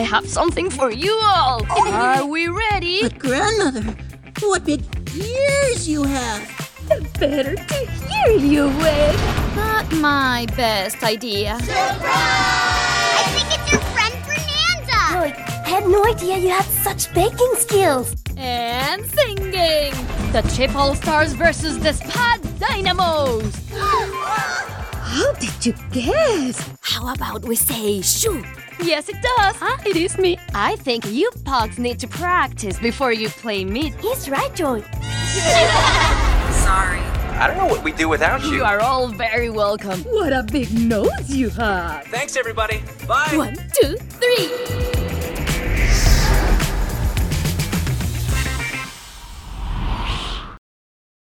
I have something for you all. Are we ready? But grandmother, what big ears you have! Better to hear you with. Not my best idea. I think it's your friend Fernanda! Roy, I had no idea you had such baking skills. And singing. The Chip All-Stars versus the Spad Dynamos. How did you guess? How about we say shoot? Yes, it does. It is me. I think you pugs need to practice before you play me. He's right, Roy. Sorry. I don't know what we'd do without you. You are all very welcome. What a big nose you have. Thanks, everybody. Bye. 1, 2, 3.